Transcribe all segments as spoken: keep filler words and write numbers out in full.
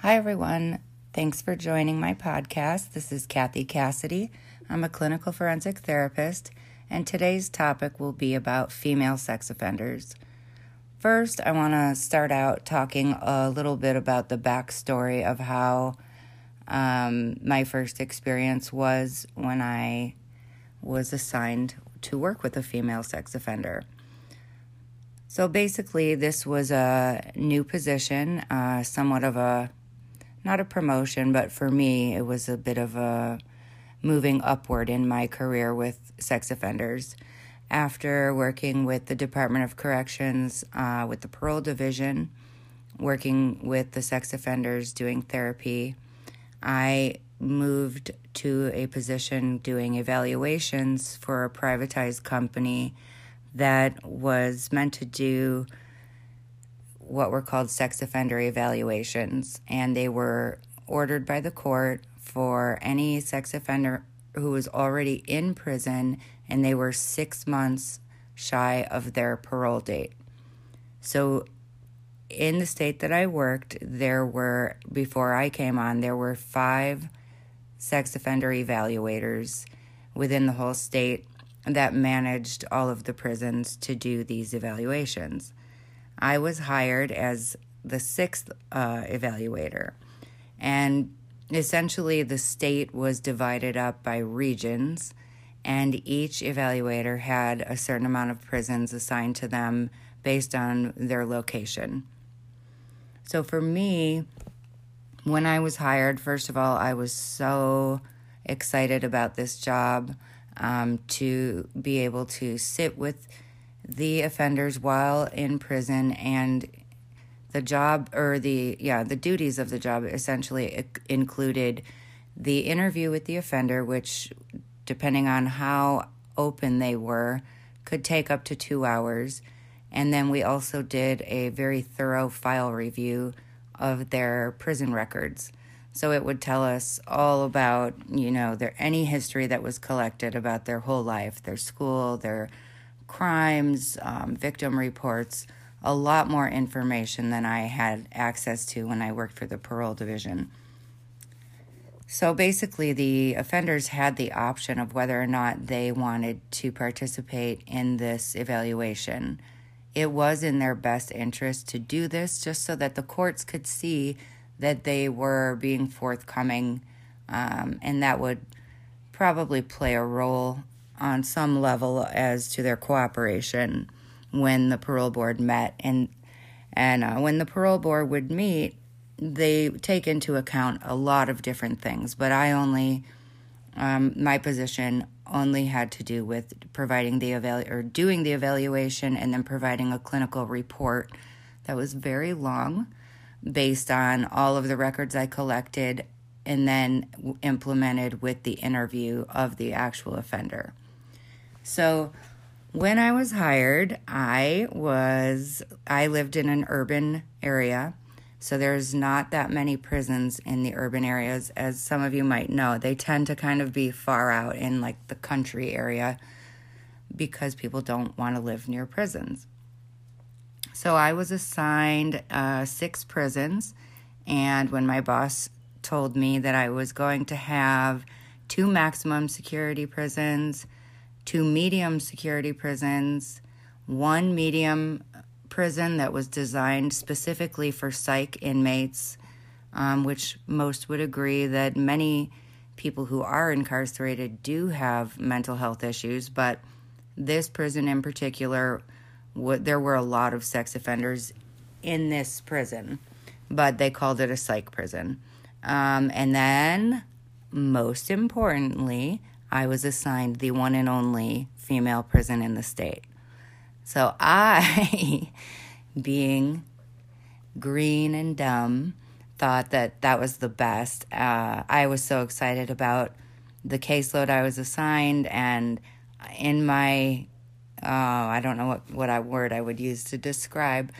Hi, everyone. Thanks for joining my podcast. This is Kathy Cassidy. I'm a clinical forensic therapist, and today's topic will be about female sex offenders. First, I want to start out talking a little bit about the backstory of how um, my first experience was when I was assigned to work with a female sex offender. So basically, this was a new position, uh, somewhat of a not a promotion, but for me, it was a bit of a moving upward in my career with sex offenders. After working with the Department of Corrections, uh, with the parole division, working with the sex offenders, doing therapy, I moved to a position doing evaluations for a privatized company that was meant to do what were called sex offender evaluations, and they were ordered by the court for any sex offender who was already in prison and they were six months shy of their parole date. So in the state that I worked, there were, before I came on, there were five sex offender evaluators within the whole state that managed all of the prisons to do these evaluations. I was hired as the sixth uh, evaluator, and essentially the state was divided up by regions, and each evaluator had a certain amount of prisons assigned to them based on their location. So for me, when I was hired, first of all, I was so excited about this job, um, to be able to sit with the offenders while in prison, and the job or the yeah the duties of the job essentially included the interview with the offender, which, depending on how open they were, could take up to two hours. And then we also did a very thorough file review of their prison records. So it would tell us all about, you know, their any history that was collected about their whole life, their school, their crimes, um, victim reports, a lot more information than I had access to when I worked for the parole division. So basically, the offenders had the option of whether or not they wanted to participate in this evaluation. It was in their best interest to do this just so that the courts could see that they were being forthcoming, um, and that would probably play a role on some level as to their cooperation when the parole board met. And and uh, when the parole board would meet, they take into account a lot of different things. But I only, um, my position only had to do with providing the evalu- or doing the evaluation and then providing a clinical report that was very long based on all of the records I collected and then implemented with the interview of the actual offender. So when I was hired, I was, I lived in an urban area, so there's not that many prisons in the urban areas, as some of you might know. They tend to kind of be far out in like the country area because people don't want to live near prisons. So I was assigned uh, six prisons, and when my boss told me that I was going to have two maximum security prisons, two medium security prisons, one medium prison that was designed specifically for psych inmates, um, which most would agree that many people who are incarcerated do have mental health issues, but this prison in particular, w- there were a lot of sex offenders in this prison, but they called it a psych prison. Um, and then, most importantly, I was assigned the one and only female prison in the state. So I, being green and dumb, thought that that was the best. Uh, I was so excited about the caseload I was assigned, and in my, uh, I don't know what, what I, word I would use to describe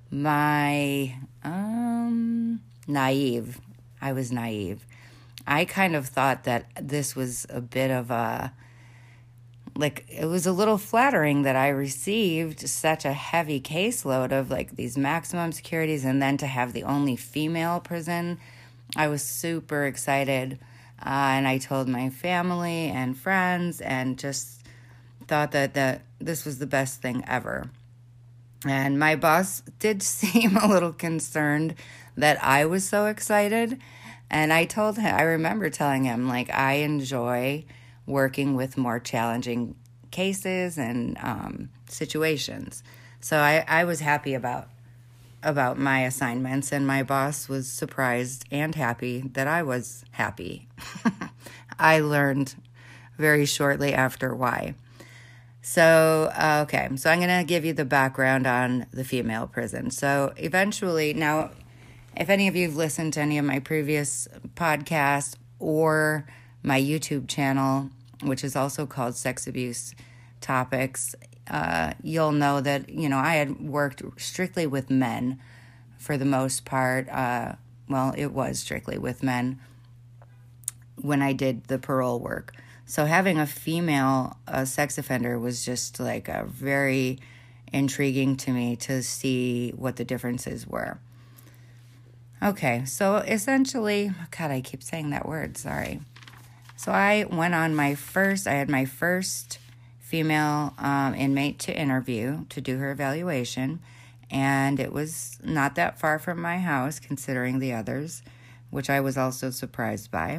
my um, naive. I was naive. I kind of thought that this was a bit of a like, it was a little flattering that I received such a heavy caseload of like these maximum securities, and then to have the only female prison. I was super excited, uh, and I told my family and friends, and just thought that, that this was the best thing ever. And my boss did seem a little concerned that I was so excited. And I told him, I remember telling him, like, I enjoy working with more challenging cases and um, situations. So I, I was happy about about my assignments, and my boss was surprised and happy that I was happy. I learned very shortly after why. So, uh, okay, so I'm going to give you the background on the female prison. So eventually, now, if any of you have listened to any of my previous podcasts or my YouTube channel, which is also called Sex Abuse Topics, uh, you'll know that, you know, I had worked strictly with men for the most part. Uh, well, it was strictly with men when I did the parole work. So having a female uh, sex offender was just like a very intriguing to me to see what the differences were. Okay, so essentially, God, I keep saying that word, sorry. So I went on my first, I had my first female um, inmate to interview to do her evaluation, and it was not that far from my house considering the others, which I was also surprised by.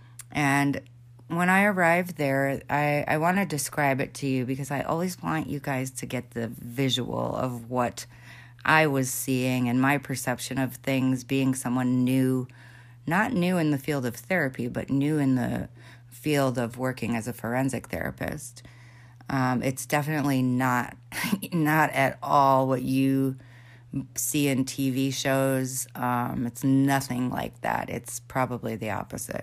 And when I arrived there, I, I want to describe it to you because I always want you guys to get the visual of what I was seeing and my perception of things, being someone new, not new in the field of therapy, but new in the field of working as a forensic therapist. Um, it's definitely not not at all what you see in T V shows. Um, it's nothing like that. It's probably the opposite.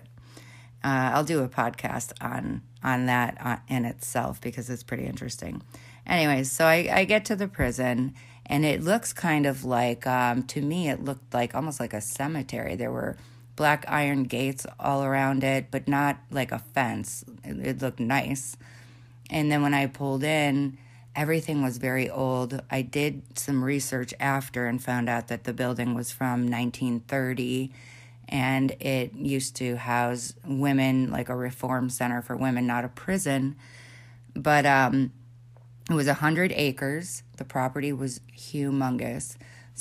Uh, I'll do a podcast on on that uh, in itself because it's pretty interesting. Anyways, so I, I get to the prison, and it looks kind of like, um, to me, it looked like almost like a cemetery. There were black iron gates all around it, but not like a fence. It, it looked nice. And then when I pulled in, everything was very old. I did some research after and found out that the building was from nineteen thirty, and it used to house women, like a reform center for women, not a prison. But um, it was one hundred acres. The property was humongous.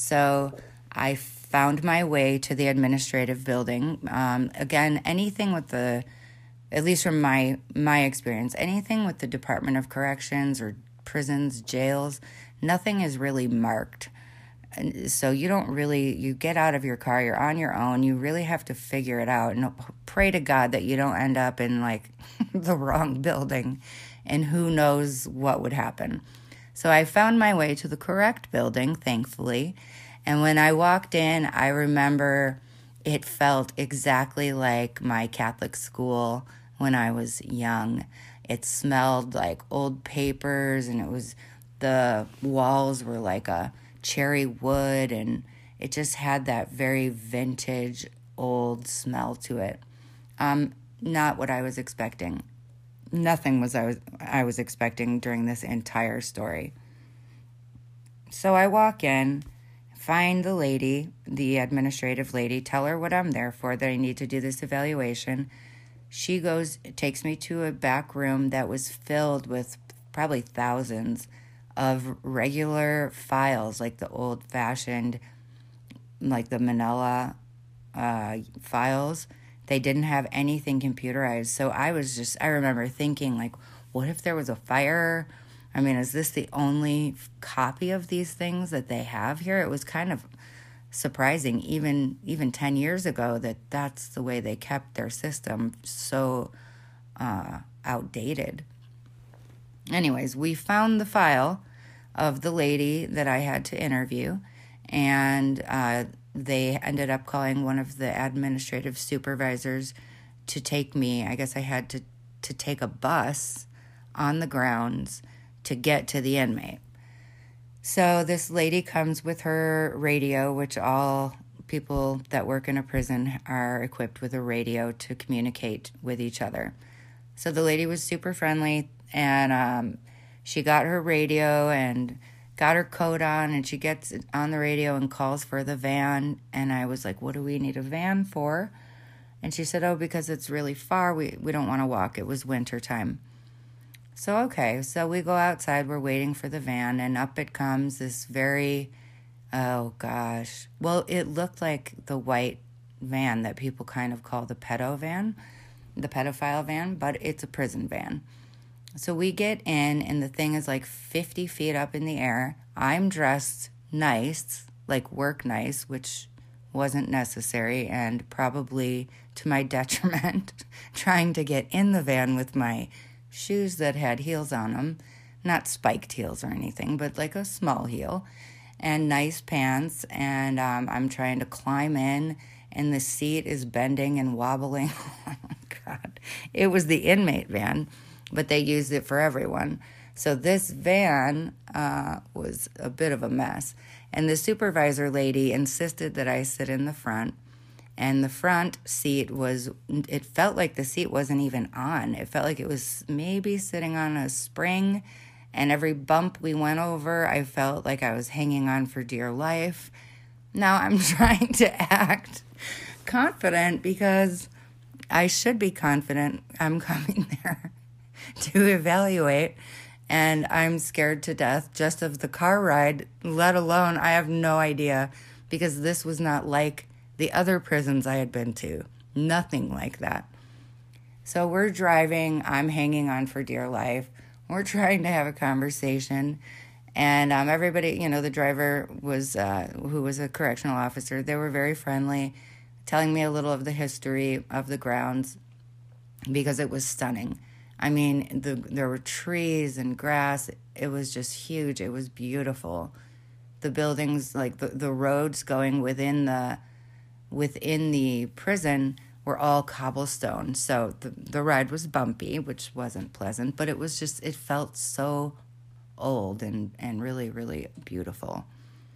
So I found my way to the administrative building. Um, again, anything with the, at least from my my experience, anything with the Department of Corrections or prisons, jails, nothing is really marked. And so you don't really, you get out of your car, you're on your own, you really have to figure it out and pray to God that you don't end up in like the wrong building, and who knows what would happen. So I found my way to the correct building, thankfully. And when I walked in, I remember it felt exactly like my Catholic school when I was young. It smelled like old papers, and it was, the walls were like a cherry wood, and it just had that very vintage old smell to it. Um, not what I was expecting. Nothing was I was I was expecting during this entire story. So I walk in, find the lady, the administrative lady, tell her what I'm there for, that I need to do this evaluation. She goes, takes me to a back room that was filled with probably thousands of regular files, like the old-fashioned, like the manila uh, files. They didn't have anything computerized. So I was just, I remember thinking, like, what if there was a fire? I mean, is this the only copy of these things that they have here? It was kind of surprising, even even ten years ago, that that's the way they kept their system, so uh, outdated. Anyways, we found the file of the lady that I had to interview, and uh, they ended up calling one of the administrative supervisors to take me. I guess I had to, to take a bus on the grounds to get to the inmate. So this lady comes with her radio, which all people that work in a prison are equipped with a radio to communicate with each other. So the lady was super friendly, And um, she got her radio and got her coat on, and she gets on the radio and calls for the van. And I was like, what do we need a van for? And she said, oh, because it's really far. We, we don't want to walk. It was winter time. So, okay. So we go outside. We're waiting for the van, and up it comes this very, oh, gosh. Well, it looked like the white van that people kind of call the pedo van, the pedophile van, but it's a prison van. So we get in, and the thing is like fifty feet up in the air. I'm dressed nice, like work nice, which wasn't necessary and probably to my detriment, trying to get in the van with my shoes that had heels on them, not spiked heels or anything, but like a small heel, and nice pants, and um, I'm trying to climb in, and the seat is bending and wobbling. Oh, my God. It was the inmate van, but they used it for everyone. So this van uh, was a bit of a mess. And the supervisor lady insisted that I sit in the front. And the front seat was, it felt like the seat wasn't even on. It felt like it was maybe sitting on a spring. And every bump we went over, I felt like I was hanging on for dear life. Now I'm trying to act confident because I should be confident. I'm coming there to evaluate, and I'm scared to death just of the car ride, let alone I have no idea, because this was not like the other prisons I had been to. Nothing like that. So we're driving. I'm hanging on for dear life. We're trying to have a conversation, and um, everybody, you know, the driver was, uh, who was a correctional officer, they were very friendly, telling me a little of the history of the grounds, because it was stunning. I mean, the, there were trees and grass. It was just huge. It was beautiful. The buildings, like the, the roads going within the within the prison were all cobblestone. So the, the ride was bumpy, which wasn't pleasant, but it was just, it felt so old and, and really, really beautiful.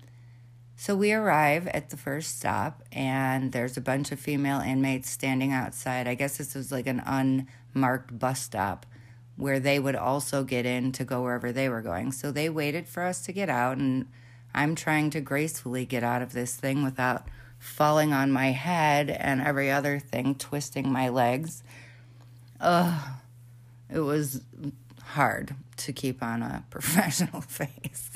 So we arrive at the first stop, and there's a bunch of female inmates standing outside. I guess this was like an unmarked bus stop where they would also get in to go wherever they were going. So they waited for us to get out, and I'm trying to gracefully get out of this thing without falling on my head and every other thing, twisting my legs. Ugh, it was hard to keep on a professional face.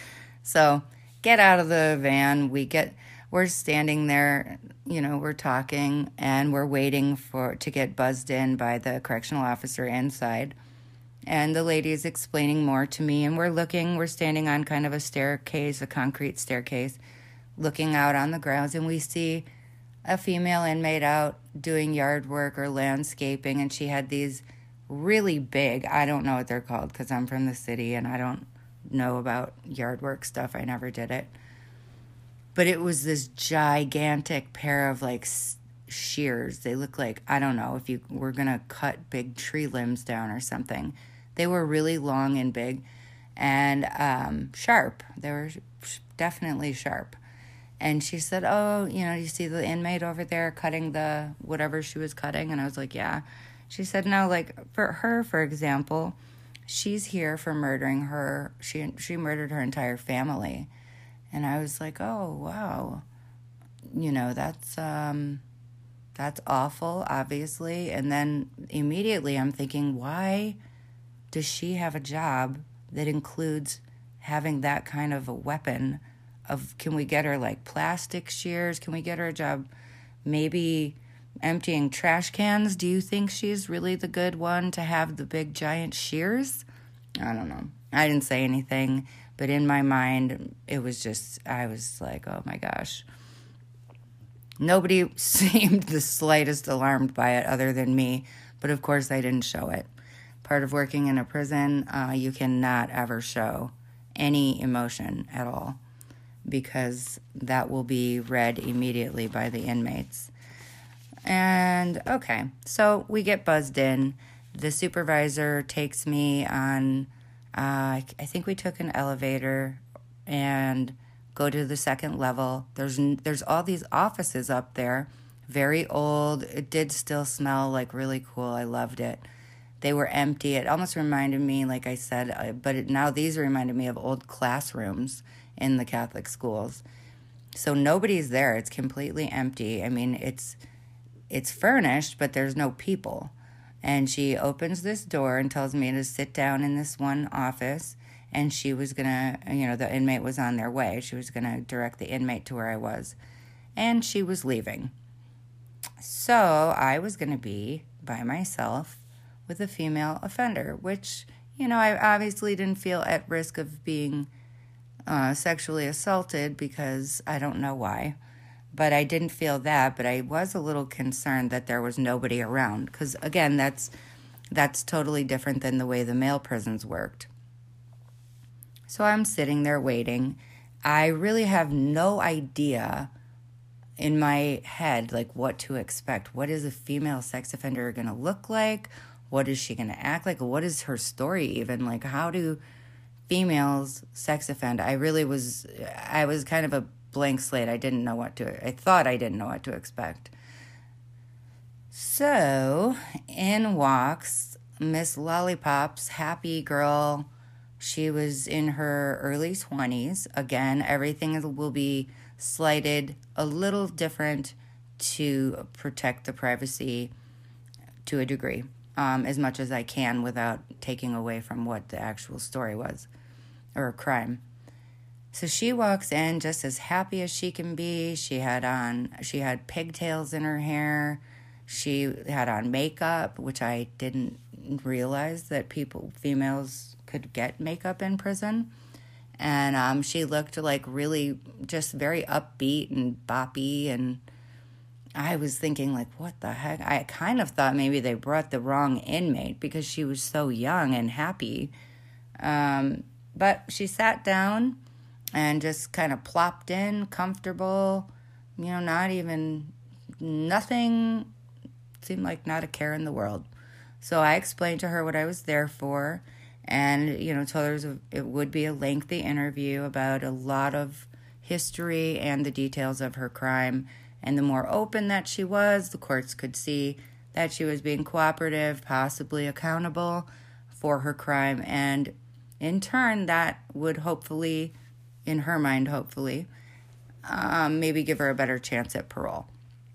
So get out of the van. We get, we're standing there, you know, we're talking, and we're waiting for to get buzzed in by the correctional officer inside. And the lady is explaining more to me, and we're looking, we're standing on kind of a staircase, a concrete staircase, looking out on the grounds, and we see a female inmate out doing yard work or landscaping, and she had these really big, I don't know what they're called because I'm from the city and I don't know about yard work stuff. I never did it. But it was this gigantic pair of like shears. They look like, I don't know, if you were going to cut big tree limbs down or something. They were really long and big and um, sharp. They were definitely sharp. And she said, oh, you know, you see the inmate over there cutting the whatever she was cutting? And I was like, yeah. She said, no, like for her, for example, she's here for murdering her. She she murdered her entire family. And I was like, oh, wow. You know, that's um, that's awful, obviously. And then immediately I'm thinking, why does she have a job that includes having that kind of a weapon? Of can we get her like plastic shears? Can we get her a job maybe emptying trash cans? Do you think she's really the good one to have the big giant shears? I don't know. I didn't say anything, but in my mind, it was just, I was like, oh my gosh. Nobody seemed the slightest alarmed by it other than me, but of course I didn't show it. Part of working in a prison, uh, you cannot ever show any emotion at all, because that will be read immediately by the inmates. And, okay, so we get buzzed in. The supervisor takes me on, uh, I think we took an elevator and go to the second level. There's there's all these offices up there, very old. It did still smell like really cool. I loved it. They were empty. It almost reminded me, like I said, uh, but it, now these reminded me of old classrooms in the Catholic schools. So nobody's there. It's completely empty. I mean, it's it's furnished, but there's no people. And she opens this door and tells me to sit down in this one office. And she was going to, you know, the inmate was on their way. She was going to direct the inmate to where I was. And she was leaving. So I was going to be by myself with a female offender, which, you know, I obviously didn't feel at risk of being uh, sexually assaulted because I don't know why. But I didn't feel that, but I was a little concerned that there was nobody around. Because, again, that's that's totally different than the way the male prisons worked. So I'm sitting there waiting. I really have no idea in my head, like, what to expect. What is a female sex offender going to look like? What is she going to act like? What is her story even? Like, how do females sex offend? I really was, I was kind of a blank slate. I didn't know what to, I thought I didn't know what to expect. So in walks Miss Lollipop's happy girl. She was in her early twenties. Again, everything will be slighted a little different to protect the privacy to a degree, um, as much as I can without taking away from what the actual story was, or a crime. So she walks in just as happy as she can be. She had on, she had pigtails in her hair. She had on makeup, which I didn't realize that people, females, could get makeup in prison. And um, she looked like really just very upbeat and boppy. And I was thinking, like, what the heck? I kind of thought maybe they brought the wrong inmate because she was so young and happy. Um, but she sat down and just kind of plopped in, comfortable, you know, not even, nothing, seemed like not a care in the world. So I explained to her what I was there for, and, you know, told her it, was a, it would be a lengthy interview about a lot of history and the details of her crime. And the more open that she was, the courts could see that she was being cooperative, possibly accountable for her crime. And in turn, that would hopefully, in her mind, hopefully, um, maybe give her a better chance at parole.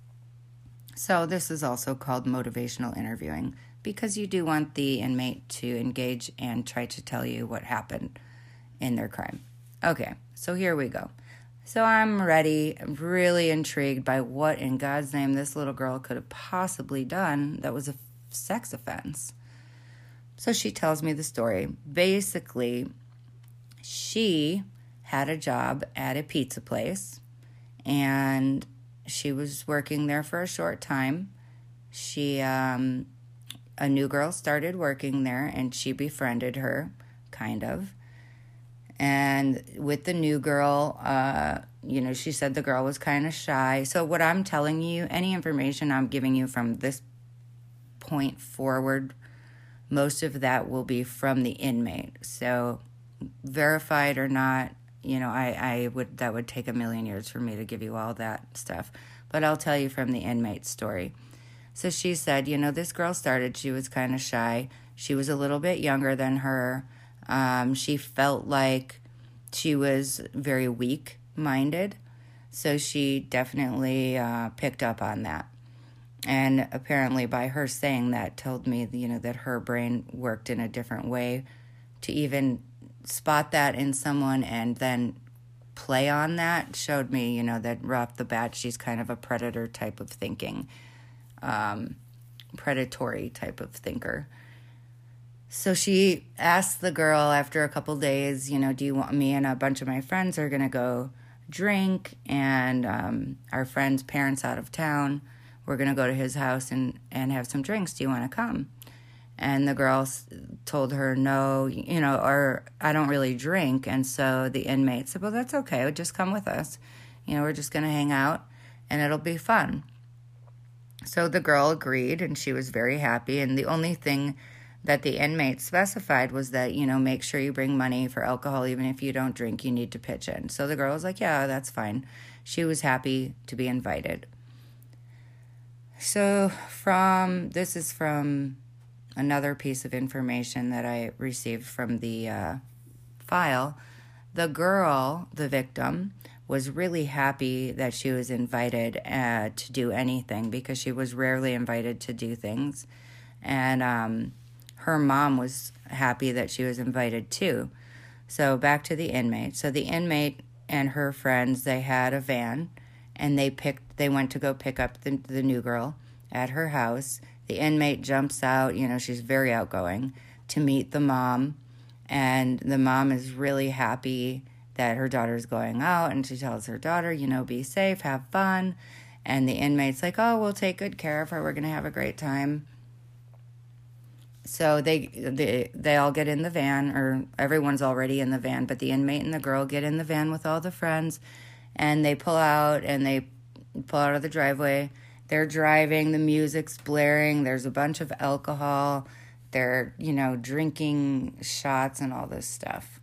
So this is also called motivational interviewing, because you do want the inmate to engage and try to tell you what happened in their crime. Okay, so here we go. So I'm ready, I'm really intrigued by what in God's name this little girl could have possibly done that was a sex offense. So she tells me the story. Basically, she had a job at a pizza place, and she was working there for a short time. She, um, a new girl started working there, and she befriended her, kind of. And with the new girl, uh, you know, she said the girl was kind of shy. So what I'm telling you, any information I'm giving you from this point forward, most of that will be from the inmate. So verified or not, you know, I, I would, that would take a million years for me to give you all that stuff. But I'll tell you from the inmate's story. So she said, you know, this girl started, she was kind of shy. She was a little bit younger than her. Um, she felt like she was very weak-minded. So she definitely uh, picked up on that. And apparently by her saying that told me, you know, that her brain worked in a different way to even spot that in someone and then play on that showed me, you know, that right off the bat she's kind of a predator type of thinking, um, predatory type of thinker. So she asked the girl after a couple days, you know, do you want me and a bunch of my friends are going to go drink, and um, our friend's parents out of town, we're going to go to his house and, and have some drinks. Do you want to come? And the girl told her, no, you know, or I don't really drink. And so the inmate said, well, that's okay. Just come with us. You know, we're just going to hang out and it'll be fun. So the girl agreed, and she was very happy. And the only thing that the inmate specified was that, you know, make sure you bring money for alcohol. Even if you don't drink, you need to pitch in. So the girl was like, yeah, that's fine. She was happy to be invited. So from, this is from another piece of information that I received from the uh, file, the girl, the victim, was really happy that she was invited uh, to do anything because she was rarely invited to do things. And um, her mom was happy that she was invited too. So back to the inmate. So the inmate and her friends, they had a van, and they picked. They went to go pick up the, the new girl at her house. The inmate jumps out. You know, she's very outgoing, to meet the mom. And the mom is really happy that her daughter's going out, and she tells her daughter, you know, be safe, have fun. And the inmate's like, oh, we'll take good care of her. We're going to have a great time. So they, they they all get in the van, or everyone's already in the van, but the inmate and the girl get in the van with all the friends, and they pull out, and they pull out of the driveway. They're driving, the music's blaring, there's a bunch of alcohol, they're, you know, drinking shots and all this stuff.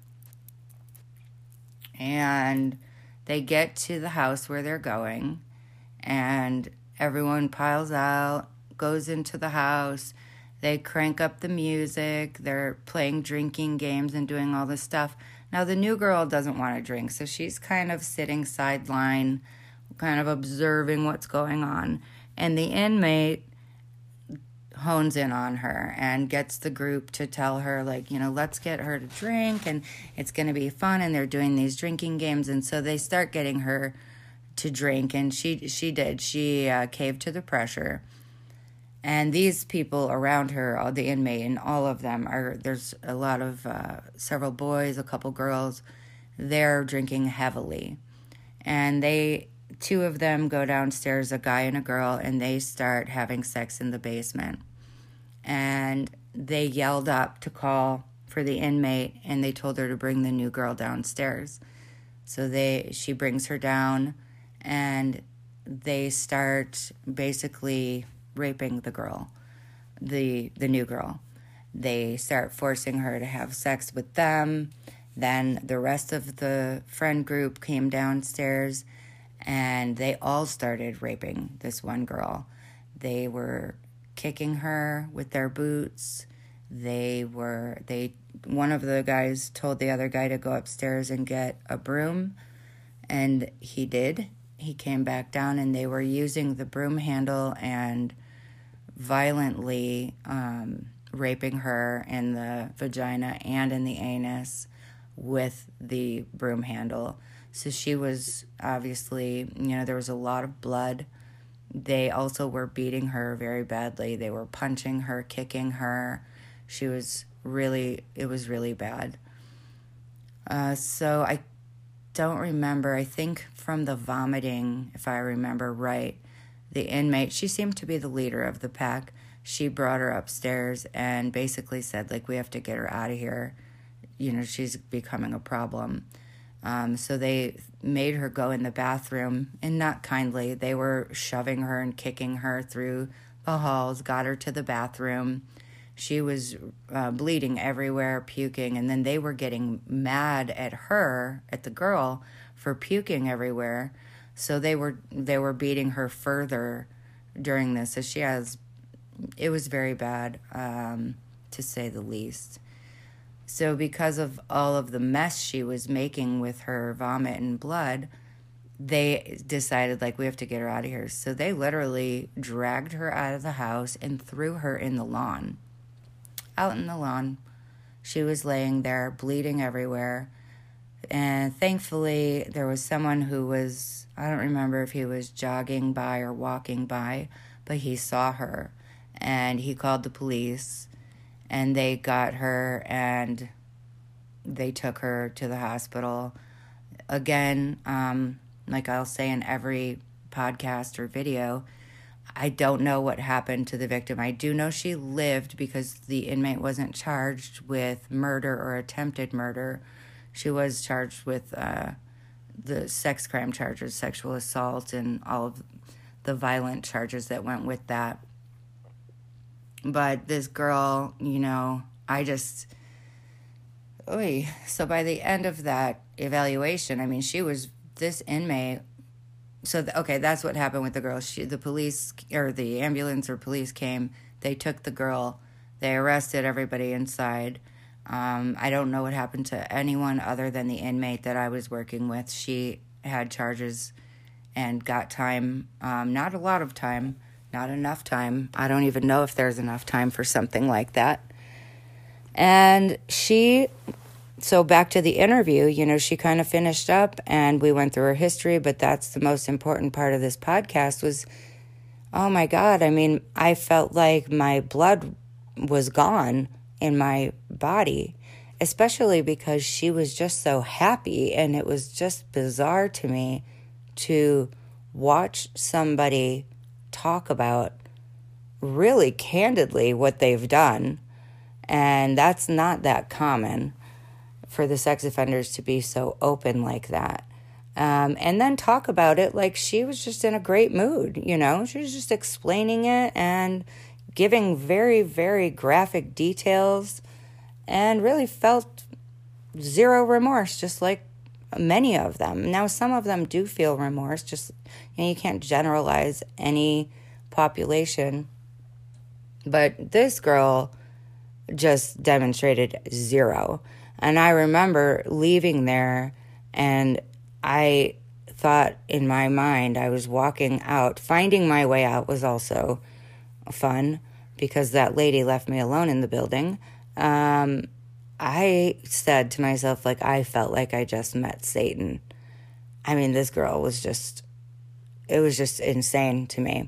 And they get to the house where they're going, and everyone piles out, goes into the house. They crank up the music. They're playing drinking games and doing all this stuff. Now, the new girl doesn't want to drink, so she's kind of sitting sideline, kind of observing what's going on. And the inmate hones in on her and gets the group to tell her, like, you know, let's get her to drink, and it's going to be fun. And they're doing these drinking games, and so they start getting her to drink, and she she did. She uh, caved to the pressure. And these people around her, all the inmate and all of them, are there's a lot of, uh, several boys, a couple girls, they're drinking heavily. And they, two of them go downstairs, a guy and a girl, and they start having sex in the basement. And they yelled up to call for the inmate, and they told her to bring the new girl downstairs. So they she brings her down, and they start basically raping the girl, the the new girl. They start forcing her to have sex with them. Then the rest of the friend group came downstairs, and they all started raping this one girl. They were kicking her with their boots. They were they one of the guys told the other guy to go upstairs and get a broom, and he did. He came back down, and they were using the broom handle and violently um, raping her in the vagina and in the anus with the broom handle. So she was obviously, you know, there was a lot of blood. They also were beating her very badly. They were punching her, kicking her. She was really, it was really bad. Uh, so I don't remember. I think from the vomiting, if I remember right, the inmate, she seemed to be the leader of the pack. She brought her upstairs and basically said, like, we have to get her out of here. You know, she's becoming a problem. Um, so they made her go in the bathroom, and not kindly. They were shoving her and kicking her through the halls, got her to the bathroom. She was uh, bleeding everywhere, puking, and then they were getting mad at her, at the girl, for puking everywhere. So they were they were beating her further during this. So she has, it was very bad, um, to say the least. So because of all of the mess she was making with her vomit and blood, they decided, like, we have to get her out of here. So they literally dragged her out of the house and threw her in the lawn. Out in the lawn. She was laying there, bleeding everywhere. And thankfully, there was someone who was, I don't remember if he was jogging by or walking by, but he saw her. And he called the police, and they got her, and they took her to the hospital. Again, um, like I'll say in every podcast or video, I don't know what happened to the victim. I do know she lived because the inmate wasn't charged with murder or attempted murder. She was charged with uh, the sex crime charges, sexual assault, and all of the violent charges that went with that. But this girl, you know, I just, oy. So by the end of that evaluation, I mean, she was, this inmate, so, the, okay, that's what happened with the girl. She, the police, or the ambulance or police came, they took the girl They arrested everybody inside. Um, I don't know what happened to anyone other than the inmate that I was working with. She had charges and got time, um, not a lot of time, not enough time. I don't even know if there's enough time for something like that. And she, so back to the interview, you know, she kind of finished up and we went through her history, but that's the most important part of this podcast was, oh my God, I mean, I felt like my blood was gone in my body, especially because she was just so happy, and it was just bizarre to me to watch somebody talk about really candidly what they've done. And that's not that common for the sex offenders to be so open like that. Um, and then talk about it like she was just in a great mood, you know? She was just explaining it and giving very, very graphic details and really felt zero remorse, just like many of them. Now, some of them do feel remorse, just, you know, you can't generalize any population. But this girl just demonstrated zero. And I remember leaving there, and I thought in my mind, I was walking out. Finding my way out was also fun because that lady left me alone in the building. Um, I said to myself, like, I felt like I just met Satan. I mean, this girl was just, it was just insane to me.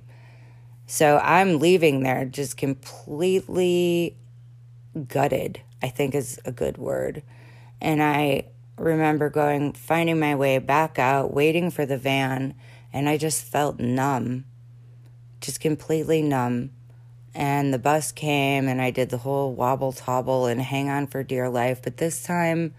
So I'm leaving there just completely gutted, I think is a good word. And I remember going, finding my way back out, waiting for the van, and I just felt numb, just completely numb. And the bus came, and I did the whole wobble tobble and hang on for dear life. But this time,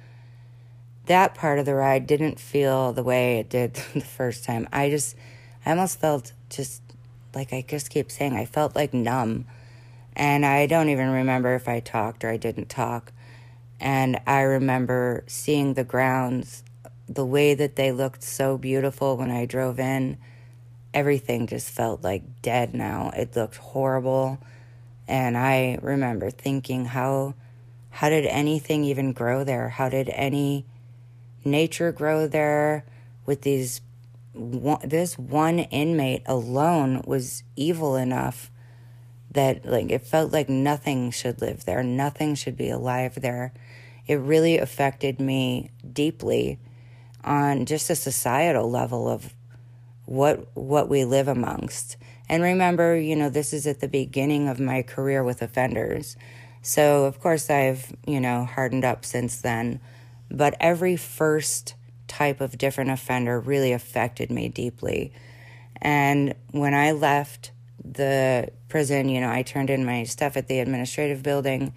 that part of the ride didn't feel the way it did the first time. I just, I almost felt just, like I just keep saying, I felt like numb. And I don't even remember if I talked or I didn't talk. And I remember seeing the grounds, the way that they looked so beautiful when I drove in. Everything just felt like dead now. It looked horrible. And I remember thinking, how how did anything even grow there? How did any nature grow there with these, one, this one inmate alone was evil enough that, like, it felt like nothing should live there. Nothing should be alive there. It really affected me deeply on just a societal level of what what we live amongst. And remember, you know, this is at the beginning of my career with offenders. So, of course, I've, you know, hardened up since then. But every first type of different offender really affected me deeply. And when I left the prison, you know, I turned in my stuff at the administrative building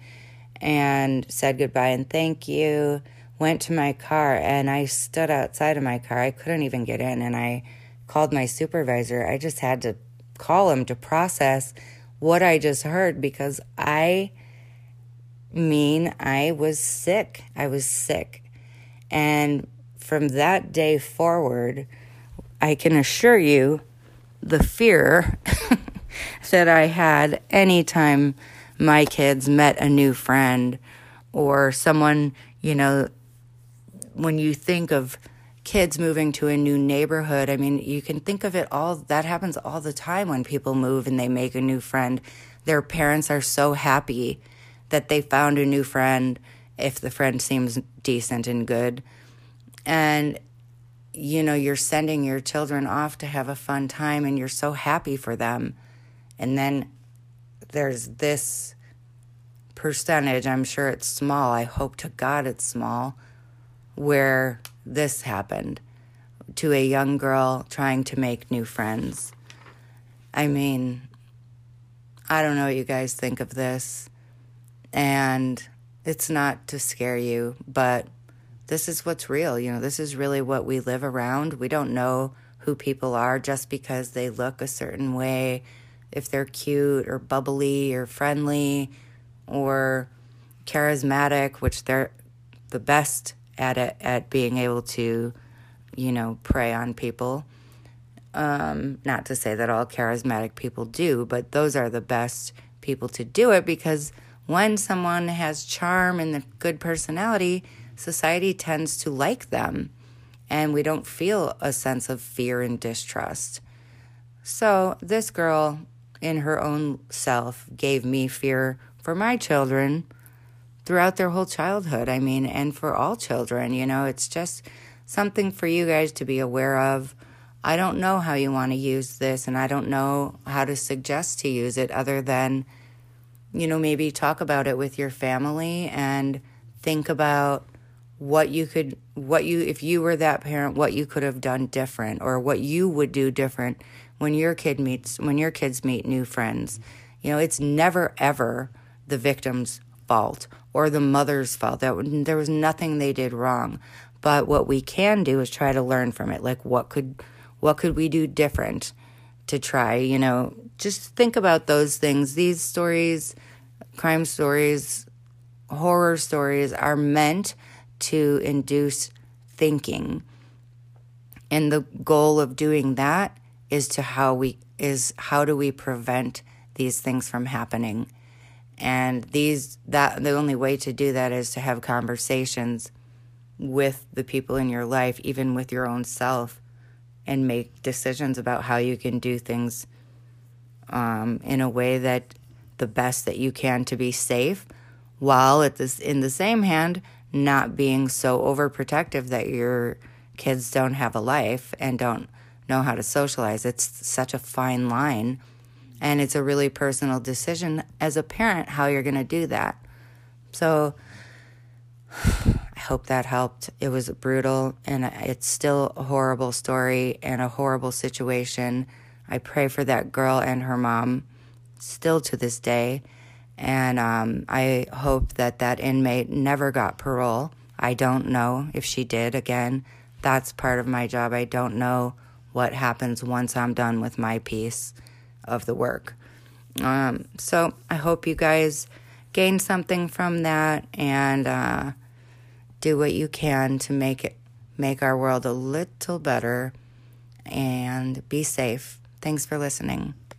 and said goodbye and thank you, went to my car, and I stood outside of my car. I couldn't even get in, and I called my supervisor. I just had to call him to process what I just heard, because I mean, I was sick. I was sick. And from that day forward, I can assure you the fear that I had anytime my kids met a new friend or someone, you know, when you think of kids moving to a new neighborhood, I mean, you can think of it all, that happens all the time when people move and they make a new friend. Their parents are so happy that they found a new friend if the friend seems decent and good. And, you know, you're sending your children off to have a fun time and you're so happy for them. And then there's this percentage, I'm sure it's small, I hope to God it's small, where this happened to a young girl trying to make new friends. I mean, I don't know what you guys think of this, and it's not to scare you, but this is what's real. You know, this is really what we live around. We don't know who people are just because they look a certain way, if they're cute or bubbly or friendly or charismatic, which they're the best at it, at being able to, you know, prey on people. Um, not to say that all charismatic people do, but those are the best people to do it, because when someone has charm and a good personality, society tends to like them, and we don't feel a sense of fear and distrust. So this girl, in her own self, gave me fear for my children throughout their whole childhood. I mean, and for all children, you know, it's just something for you guys to be aware of. I don't know how you want to use this, and I don't know how to suggest to use it other than, you know, maybe talk about it with your family and think about what you could, what you, if you were that parent, what you could have done different, or what you would do different when your kid meets, when your kids meet new friends. You know, it's never, ever the victim's fault or the mother's fault. That there was nothing they did wrong. But what we can do is try to learn from it. Like, what could, what could we do different to try, you know, just think about those things. These stories, crime stories, horror stories are meant to induce thinking. And the goal of doing that is to how we is how do we prevent these things from happening. And these that the only way to do that is to have conversations with the people in your life, even with your own self, and make decisions about how you can do things um, in a way that the best that you can to be safe, while at this in the same hand not being so overprotective that your kids don't have a life and don't know how to socialize. It's such a fine line, and it's a really personal decision as a parent how you're going to do that. So I hope that helped. It was brutal, and it's still a horrible story and a horrible situation. I pray for that girl and her mom still to this day, and um, I hope that that inmate never got parole. I don't know if she did. Again, that's part of my job. I don't know what happens once I'm done with my piece of the work. Um, so I hope you guys gain something from that, and uh, do what you can to make it make our world a little better, and be safe. Thanks for listening.